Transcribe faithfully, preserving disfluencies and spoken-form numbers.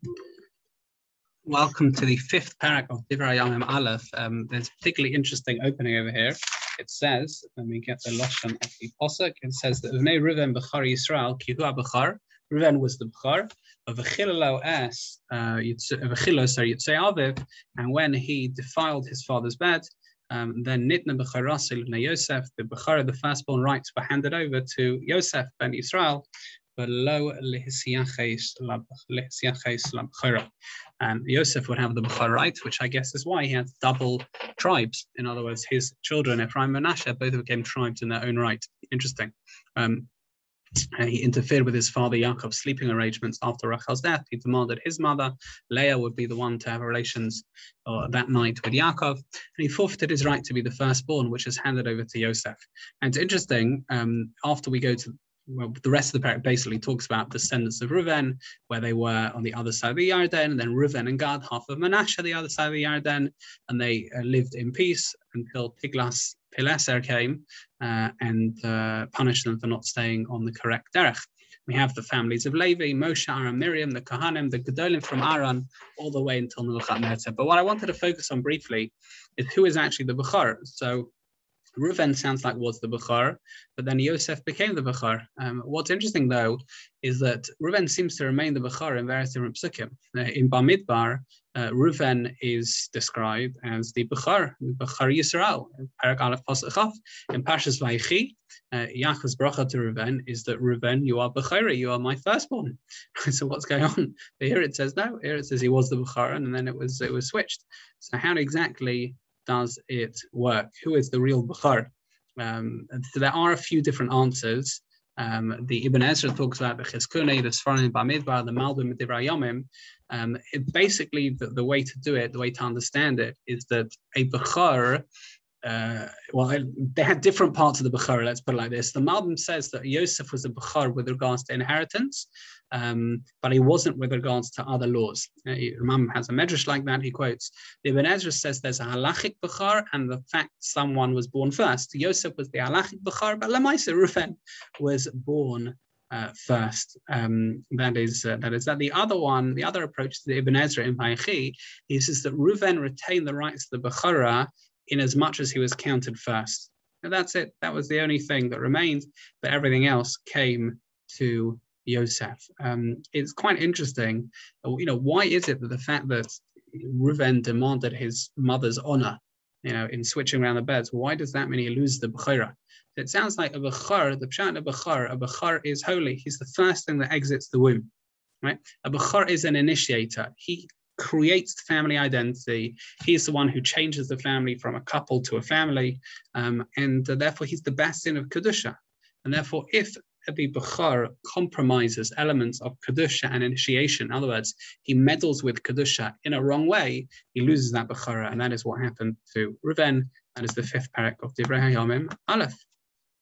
Welcome to the fifth parak of Divrei Hayamim Aleph. Um, there's a particularly interesting opening over here. It says, let me get the lashon of the posuk. It says that V'nei Reuven b'char Yisrael ki hu b'char. Reuven was the b'char. V'chilalo es v'chilo sorry Yitzei Aviv, and when he defiled his father's bed, um, then Nitna b'charasil b'nei Yosef, the b'char, the firstborn rights were handed over to Yosef ben Yisrael. And Yosef would have the Bechor right, which I guess is why he had double tribes. In other words, his children, Ephraim and Manasseh, both became tribes in their own right. Interesting. Um, he interfered with his father Yaakov's sleeping arrangements after Rachel's death. He demanded his mother, Leah, would be the one to have relations uh, that night with Yaakov. And he forfeited his right to be the firstborn, which is handed over to Yosef. And it's interesting, um, after we go to Well, the rest of the parak basically talks about the descendants of Reuven, where they were on the other side of the Yarden, and then Reuven and Gad, half of Manasseh, the other side of the Yarden, and they uh, lived in peace until Tiglath-Pileser came uh, and uh, punished them for not staying on the correct derech. We have the families of Levi, Moshe, Aaron, Miriam, the Kohanim, the Gedolim from Aaron, all the way until Nebuchadnezzar. But what I wanted to focus on briefly is who is actually the Bechor. So Reuven sounds like was the Bechor, but then Yosef became the Bechor. Um, what's interesting, though, is that Reuven seems to remain the Bechor in various different psukim. Uh, in Bamidbar, uh, Reuven is described as the Bechor, the Bechor Yisrael. In Parak Aleph Pasuk Chaf, in Parshas Vayechi, uh, Yaakov's bracha to Reuven is that Reuven, you are Bechori, you are my firstborn. So what's going on? But here it says no. Here it says he was the Bechor, and then it was it was switched. So how exactly does it work? Who is the real Bechor? Um, so there are a few different answers. Um, the Ibn Ezra talks about the Chizkuni, the Sfarim Bamidbar, the Malbim Divrei Hayamim. Um, it basically, the, the way to do it, the way to understand it, is that a Bechor, uh, well, they had different parts of the Bechor, let's put it like this. The Malbim says that Yosef was a Bechor with regards to inheritance, Um, but he wasn't with regards to other laws. Uh, Imam has a medrash like that. He quotes, the Ibn Ezra says there's a halachic bechor, and the fact someone was born first. Yosef was the halachic bechor, but Lamaisa Reuven was born uh, first. Um, that is uh, that is that. The other one, the other approach to the Ibn Ezra in Vayechi, he says that Reuven retained the rights to the bechora in as much as he was counted first. And that's it. That was the only thing that remained, but everything else came to Yosef. Um, it's quite interesting, you know, why is it that the fact that Reuven demanded his mother's honor, you know, in switching around the beds, why does that mean he loses the Bechora? It sounds like a Bechor, the Pshat of Bechor, a Bechor is holy. He's the first thing that exits the womb, right? A Bechor is an initiator. He creates family identity. He's the one who changes the family from a couple to a family, um, and uh, therefore he's the bastion of Kedusha. And therefore, if the Bechor compromises elements of Kedusha and initiation, in other words, he meddles with Kedusha in a wrong way, he loses that Bechora, and that is what happened to Reuven. That is the fifth parak of Divrei Hayamim Aleph.